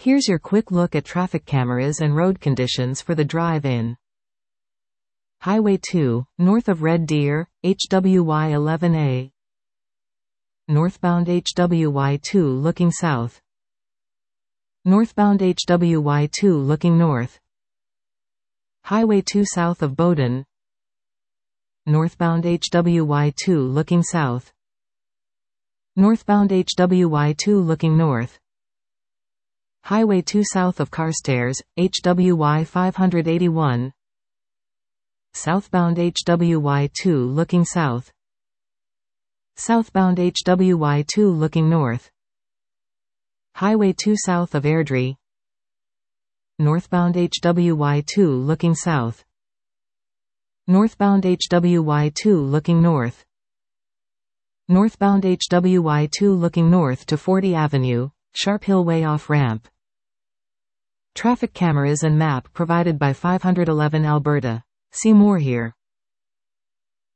Here's your quick look at traffic cameras and road conditions for the drive in. Highway 2, north of Red Deer, HWY 11A. Northbound HWY 2 looking south. Northbound HWY 2 looking north. Highway 2 south of Bowdoin. Northbound HWY 2 looking south. Northbound HWY 2 looking north. Highway 2 south of Carstairs, HWY 581. Southbound HWY 2 looking south. Southbound HWY 2 looking north. Highway 2 south of Airdrie. Northbound HWY 2 looking south. Northbound HWY 2 looking north. Northbound HWY 2 looking north to 40 Avenue, Sharp Hill Way off-ramp. Traffic cameras and map provided by 511 Alberta. See more here.